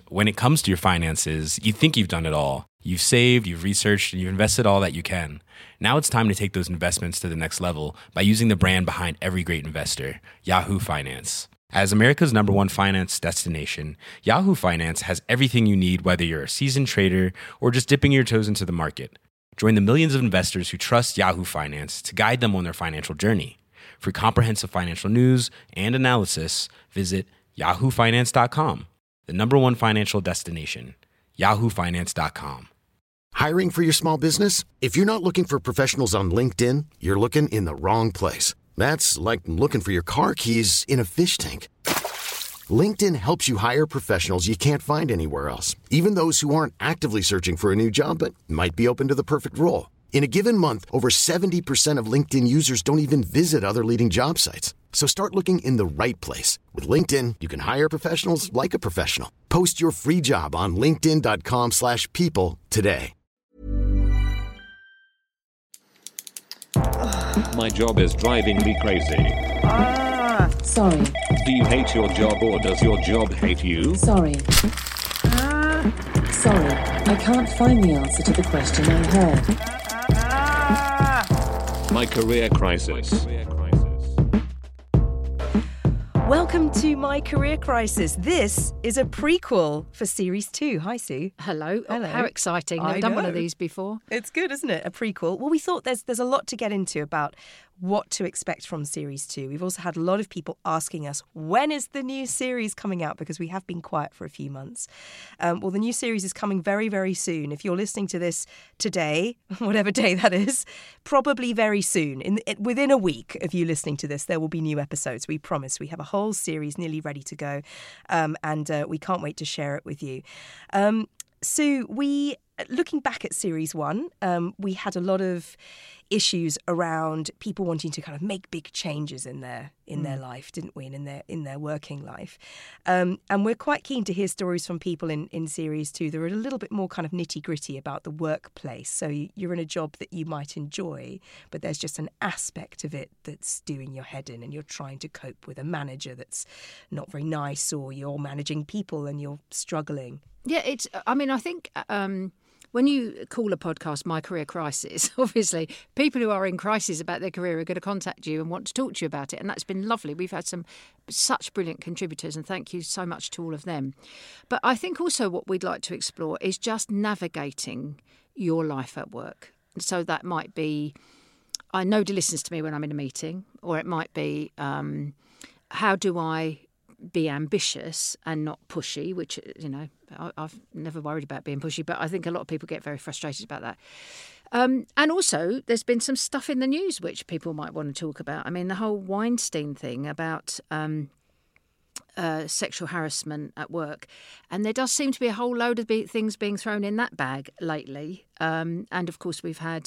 when it comes to your finances, you think you've done it all. You've saved, you've researched, and you've invested all that you can. Now it's time to take those investments to the next level by using the brand behind every great investor, Yahoo Finance. As America's #1 finance destination, Yahoo Finance has everything you need, whether you're a seasoned trader or just dipping your toes into the market. Join the millions of investors who trust Yahoo Finance to guide them on their financial journey. For comprehensive financial news and analysis, visit yahoofinance.com, the #1 financial destination, yahoofinance.com. Hiring for your small business? If you're not looking for professionals on LinkedIn, you're looking in the wrong place. That's like looking for your car keys in a fish tank. LinkedIn helps you hire professionals you can't find anywhere else, even those who aren't actively searching for a new job but might be open to the perfect role. In a given month, over 70% of LinkedIn users don't even visit other leading job sites. So start looking in the right place. With LinkedIn, you can hire professionals like a professional. Post your free job on linkedin.com/people today. My job is driving me crazy. Sorry. Do you hate your job or does your job hate you? Sorry. Sorry, I can't find the answer to the question I heard. My career crisis. Welcome to My Career Crisis. This is a prequel for Series 2. Hi, Sue. Hello. Hello. How exciting. I I've done one of know. these before. It's good, isn't it? A prequel. Well, we thought there's a lot to get into about what to expect from Series 2. We've also had a lot of people asking us, when is the new series coming out? Because we have been quiet for a few months. Well, the new series is coming very, very soon. If you're listening to this today, whatever day that is, probably very soon. Within a week of you listening to this, there will be new episodes. We promise. We have a whole series nearly ready to go, and we can't wait to share it with you. So looking back at Series 1, we had a lot of issues around people wanting to kind of make big changes in their life, didn't we, and in their working life. And we're quite keen to hear stories from people in Series 2 that are a little bit more kind of nitty-gritty about the workplace. So you're in a job that you might enjoy, but there's just an aspect of it that's doing your head in, and you're trying to cope with a manager that's not very nice, or you're managing people and you're struggling. Yeah, I think when you call a podcast My Career Crisis, obviously people who are in crisis about their career are going to contact you and want to talk to you about it. And that's been lovely. We've had such brilliant contributors, and thank you so much to all of them. But I think also what we'd like to explore is just navigating your life at work. So that might be, nobody listens to me when I'm in a meeting, or it might be, how do I be ambitious and not pushy, which, I've never worried about being pushy, but I think a lot of people get very frustrated about that. And also, there's been some stuff in the news which people might want to talk about. I mean, the whole Weinstein thing about sexual harassment at work. And there does seem to be a whole load of things being thrown in that bag lately. And of course, we've had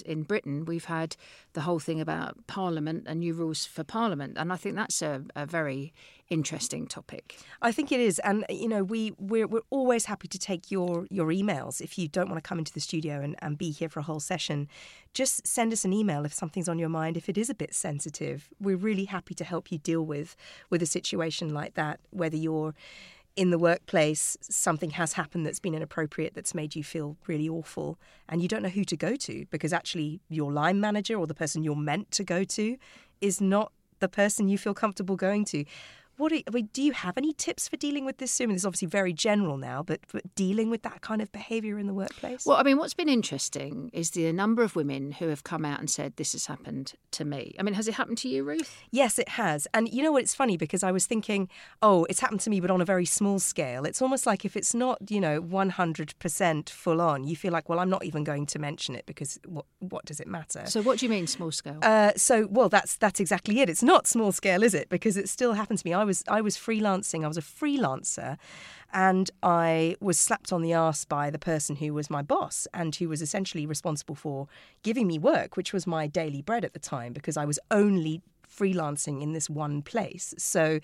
the whole thing about Parliament and new rules for Parliament. And I think that's a very interesting topic. I think it is. And, we're always happy to take your emails. If you don't want to come into the studio and be here for a whole session, just send us an email if something's on your mind. If it is a bit sensitive, we're really happy to help you deal with a situation like that, whether you're in the workplace, something has happened that's been inappropriate, that's made you feel really awful, and you don't know who to go to because actually your line manager or the person you're meant to go to is not the person you feel comfortable going to. Do you have any tips for dealing with this, Sue? This is obviously very general now, but dealing with that kind of behaviour in the workplace? Well, I mean, what's been interesting is the number of women who have come out and said, this has happened to me. I mean, has it happened to you, Ruth? Yes, it has. And you know what, it's funny because I was thinking, it's happened to me, but on a very small scale. It's almost like if it's not, 100% full on, you feel like, well, I'm not even going to mention it because what does it matter? So what do you mean small scale? That's exactly it. It's not small scale, is it? Because it still happened to me. I was freelancing. I was a freelancer, and I was slapped on the arse by the person who was my boss and who was essentially responsible for giving me work, which was my daily bread at the time because I was only freelancing in this one place. So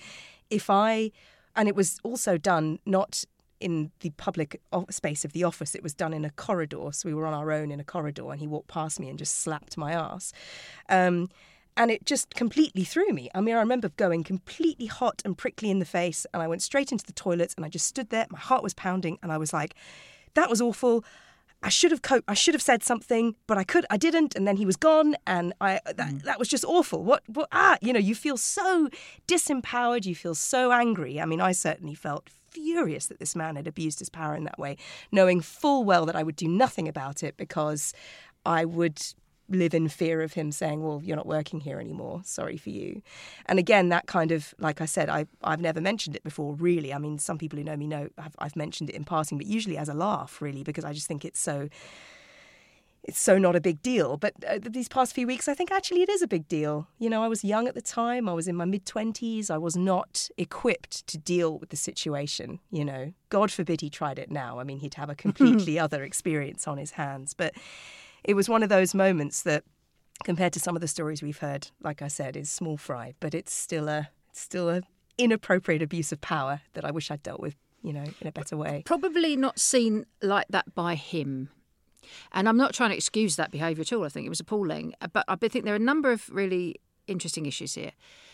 and it was also done not in the public space of the office, it was done in a corridor. So we were on our own in a corridor and he walked past me and just slapped my arse. And it just completely threw me. I mean, I remember going completely hot and prickly in the face, and I went straight into the toilets, and I just stood there. My heart was pounding, and I was like, that was awful. I should have coped. I should have said something, but I didn't. And then he was gone, and that was just awful. You feel so disempowered. You feel so angry. I mean, I certainly felt furious that this man had abused his power in that way, knowing full well that I would do nothing about it because I would live in fear of him saying, well, you're not working here anymore. Sorry for you. And again, that kind of, like I said, I've never mentioned it before, really. I mean, some people who know me know I've mentioned it in passing, but usually as a laugh, really, because I just think it's so not a big deal. But these past few weeks, I think actually it is a big deal. You know, I was young at the time. I was in my mid-20s. I was not equipped to deal with the situation, you know. God forbid he tried it now. I mean, he'd have a completely other experience on his hands. But it was one of those moments that, compared to some of the stories we've heard, like I said, is small fry. But it's still a inappropriate abuse of power that I wish I'd dealt with, you know, in a better way. Probably not seen like that by him. And I'm not trying to excuse that behaviour at all. I think it was appalling. But I think there are a number of really interesting issues here.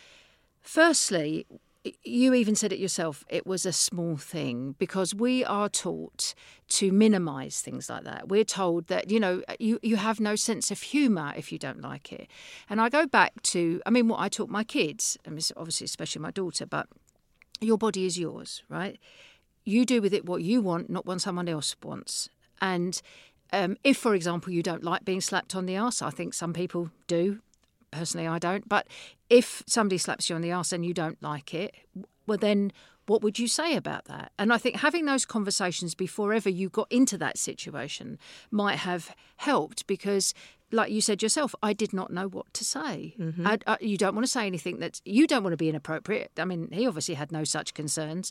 Firstly, you even said it yourself, it was a small thing, because we are taught to minimise things like that. We're told that, you know, you have no sense of humour if you don't like it. And I go back to, I mean, what I taught my kids, and obviously especially my daughter, but your body is yours, right? You do with it what you want, not what someone else wants. And if, for example, you don't like being slapped on the arse, I think some people do. Personally, I don't. But if somebody slaps you on the arse and you don't like it, well, then what would you say about that? And I think having those conversations before ever you got into that situation might have helped, because, like you said yourself, I did not know what to say. Mm-hmm. You don't want to say anything that you don't want to be inappropriate. I mean, he obviously had no such concerns.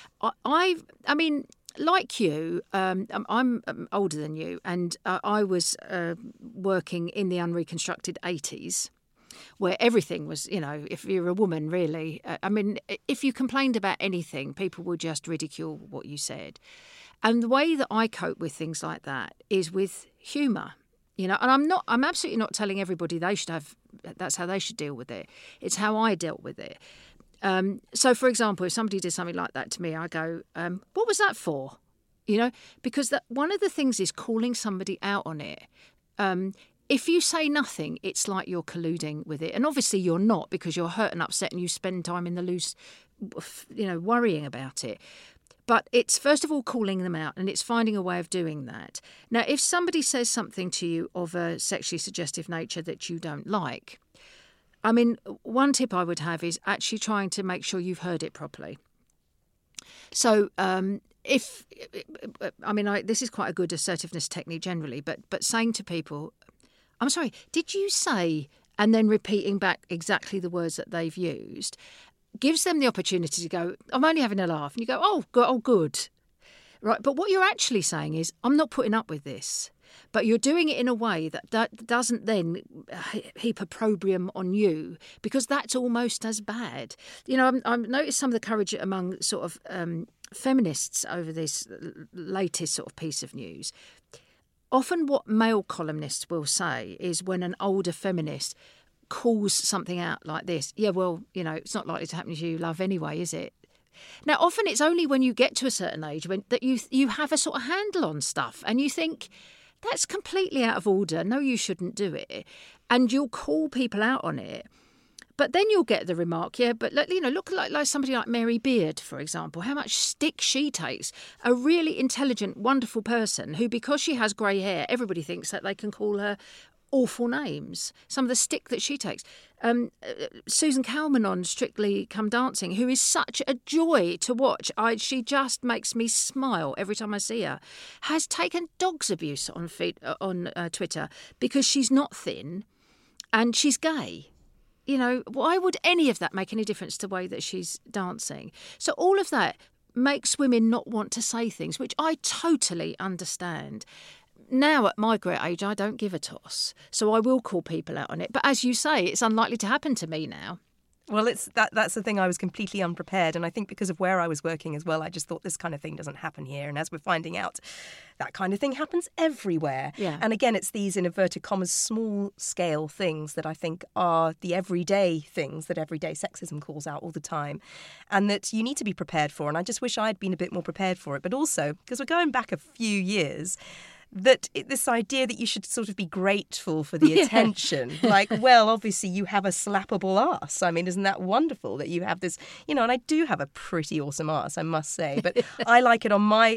I mean, like you, I'm older than you, and I was working in the unreconstructed 80s, where everything was, you know, if you're a woman, really, I mean, if you complained about anything, people would just ridicule what you said. And the way that I cope with things like that is with humour, you know, and I'm absolutely not telling everybody that's how they should deal with it. It's how I dealt with it. So, for example, if somebody did something like that to me, I go, what was that for? You know, because one of the things is calling somebody out on it. If you say nothing, it's like you're colluding with it. And obviously you're not, because you're hurt and upset and you spend time in the loose, you know, worrying about it. But it's, first of all, calling them out, and it's finding a way of doing that. Now, if somebody says something to you of a sexually suggestive nature that you don't like, I mean, one tip I would have is actually trying to make sure you've heard it properly. So this is quite a good assertiveness technique generally, but saying to people, I'm sorry, did you say, and then repeating back exactly the words that they've used, gives them the opportunity to go, I'm only having a laugh. And you go, oh, good. Right, but what you're actually saying is, I'm not putting up with this. But you're doing it in a way that doesn't then heap opprobrium on you, because that's almost as bad. You know, I've noticed some of the courage among sort of feminists over this latest sort of piece of news. Often what male columnists will say is, when an older feminist calls something out like this, yeah, well, you know, it's not likely to happen to you, love, anyway, is it? Now, often it's only when you get to a certain age that you have a sort of handle on stuff, and you think, that's completely out of order. No, you shouldn't do it. And you'll call people out on it. But then you'll get the remark, yeah, but, you know, look like somebody like Mary Beard, for example, how much stick she takes. A really intelligent, wonderful person who, because she has grey hair, everybody thinks that they can call her awful names. Some of the stick that she takes. Susan Calman on Strictly Come Dancing, who is such a joy to watch. She just makes me smile every time I see her. Has taken dog's abuse on Twitter because she's not thin and she's gay. You know, why would any of that make any difference to the way that she's dancing? So all of that makes women not want to say things, which I totally understand. Now, at my great age, I don't give a toss. So I will call people out on it. But as you say, it's unlikely to happen to me now. Well, that's the thing. I was completely unprepared. And I think because of where I was working as well, I just thought this kind of thing doesn't happen here. And as we're finding out, that kind of thing happens everywhere. Yeah. And again, it's these, in inverted commas, small scale things that I think are the everyday things that everyday sexism calls out all the time and that you need to be prepared for. And I just wish I'd been a bit more prepared for it. But also, because we're going back a few years, this idea that you should sort of be grateful for the attention. Like, well, obviously you have a slappable ass. I mean, isn't that wonderful that you have this, and I do have a pretty awesome ass, I must say, but I like it on my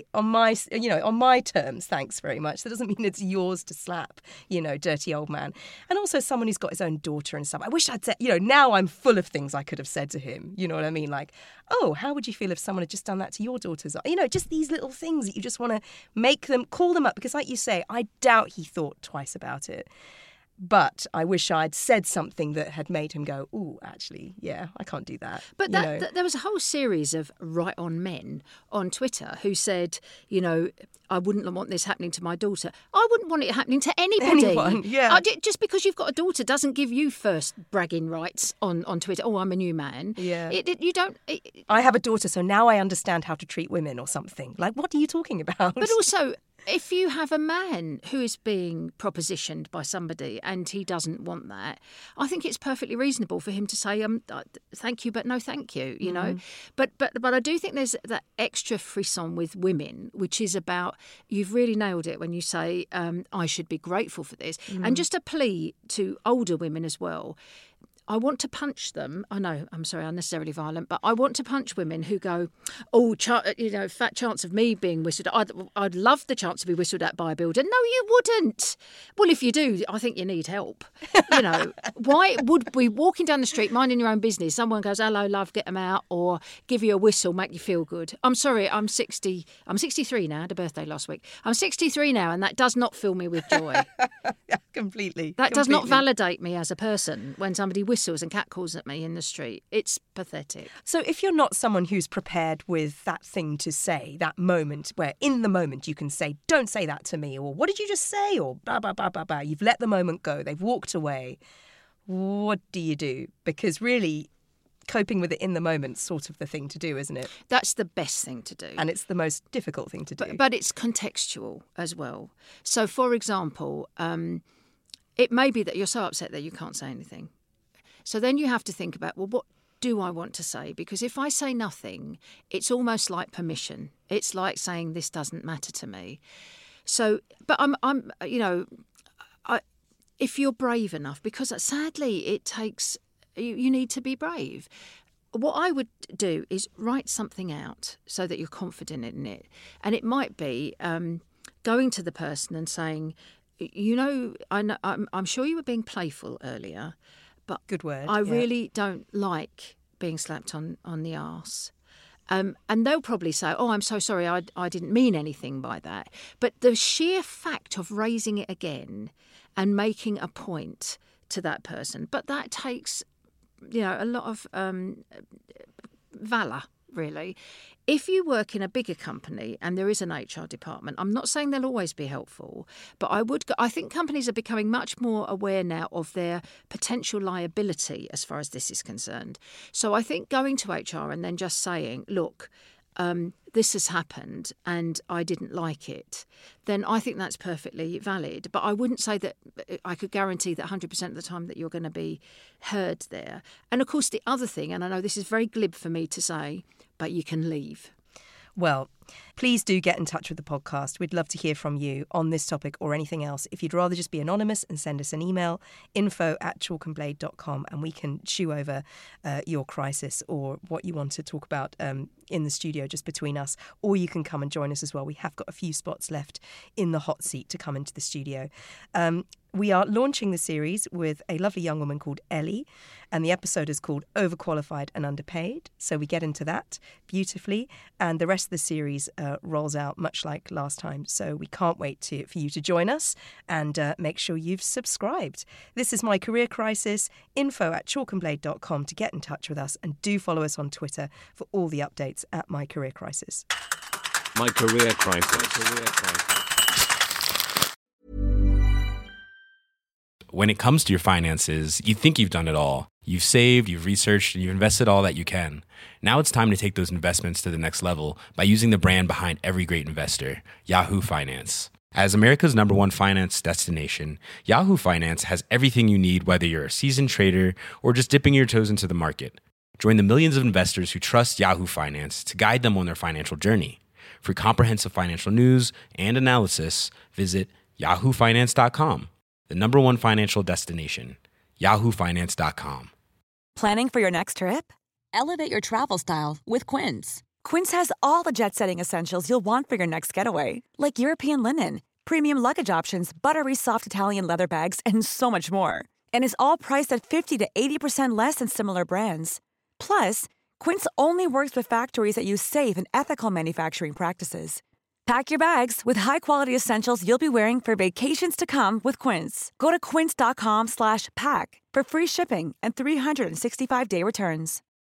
terms. Thanks very much. That doesn't mean it's yours to slap, dirty old man. And also someone who's got his own daughter and stuff. I wish I'd said, now I'm full of things I could have said to him. You know what I mean? Like, oh, how would you feel if someone had just done that to your daughter's? Just these little things that you just want to call them up because, like you say, I doubt he thought twice about it. But I wish I'd said something that had made him go, ooh, actually, yeah, I can't do that. But there was a whole series of right on men on Twitter who said, I wouldn't want this happening to my daughter. I wouldn't want it happening to anybody. Anyone, yeah. Just because you've got a daughter doesn't give you first bragging rights on Twitter. Oh, I'm a new man. Yeah. You don't... I have a daughter, so now I understand how to treat women or something. Like, what are you talking about? But also... if you have a man who is being propositioned by somebody and he doesn't want that, I think it's perfectly reasonable for him to say, thank you, but no thank you, you know. But I do think there's that extra frisson with women, which is about, you've really nailed it when you say, I should be grateful for this. And just a plea to older women as well. I want to punch them. I know, I'm sorry, unnecessarily violent, but I want to punch women who go, fat chance of me being whistled at. I'd love the chance to be whistled at by a builder. No, you wouldn't. Well, if you do, I think you need help. Why would we walking down the street, minding your own business, someone goes, hello, love, get them out, or give you a whistle, make you feel good? I'm sorry, I'm 63 now, I had a birthday last week. I'm 63 now, and that does not fill me with joy. Completely. That does not validate me as a person when somebody whistles and catcalls at me in the street. It's pathetic. So if you're not someone who's prepared with that thing to say, that moment where in the moment you can say, don't say that to me, or what did you just say, or blah, blah, blah, blah, blah. You've let the moment go. They've walked away. What do you do? Because really, coping with it in the moment's sort of the thing to do, isn't it? That's the best thing to do. And it's the most difficult thing to do. But it's contextual as well. So, for example, it may be that you're so upset that you can't say anything. So then you have to think about, well, what do I want to say? Because if I say nothing, it's almost like permission. It's like saying this doesn't matter to me. So, but if you're brave enough, because sadly it takes, you need to be brave. What I would do is write something out so that you're confident in it. And it might be going to the person and saying, I'm sure you were being playful earlier, but good word. I really don't like being slapped on the arse. And they'll probably say, oh, I'm so sorry, I didn't mean anything by that. But the sheer fact of raising it again and making a point to that person, but that takes, a lot of valour, really. If you work in a bigger company and there is an HR department, I'm not saying they'll always be helpful, but I think companies are becoming much more aware now of their potential liability as far as this is concerned. So I think going to HR and then just saying, look, this has happened and I didn't like it, then I think that's perfectly valid. But I wouldn't say that I could guarantee that 100% of the time that you're going to be heard there. And of course, the other thing, and I know this is very glib for me to say, but you can leave. Well, please do get in touch with the podcast. We'd love to hear from you on this topic or anything else. If you'd rather just be anonymous and send us an email, info@chalkandblade.com, and we can chew over your crisis or what you want to talk about in the studio just between us. Or you can come and join us as well. We have got a few spots left in the hot seat to come into the studio. We are launching the series with a lovely young woman called Ellie, and the episode is called Overqualified and Underpaid. So we get into that beautifully, and the rest of the series rolls out much like last time. So we can't wait for you to join us, and make sure you've subscribed. This is My Career Crisis, info@chalkandblade.com to get in touch with us, and do follow us on Twitter for all the updates at My Career Crisis. My Career Crisis. When it comes to your finances, you think you've done it all. You've saved, you've researched, and you've invested all that you can. Now it's time to take those investments to the next level by using the brand behind every great investor, Yahoo Finance. As America's #1 finance destination, Yahoo Finance has everything you need, whether you're a seasoned trader or just dipping your toes into the market. Join the millions of investors who trust Yahoo Finance to guide them on their financial journey. For comprehensive financial news and analysis, visit yahoofinance.com, the #1 financial destination, yahoofinance.com. Planning for your next trip? Elevate your travel style with Quince. Quince has all the jet-setting essentials you'll want for your next getaway, like European linen, premium luggage options, buttery soft Italian leather bags, and so much more. And is all priced at 50 to 80% less than similar brands. Plus, Quince only works with factories that use safe and ethical manufacturing practices. Pack your bags with high-quality essentials you'll be wearing for vacations to come with Quince. Go to quince.com/pack for free shipping and 365-day returns.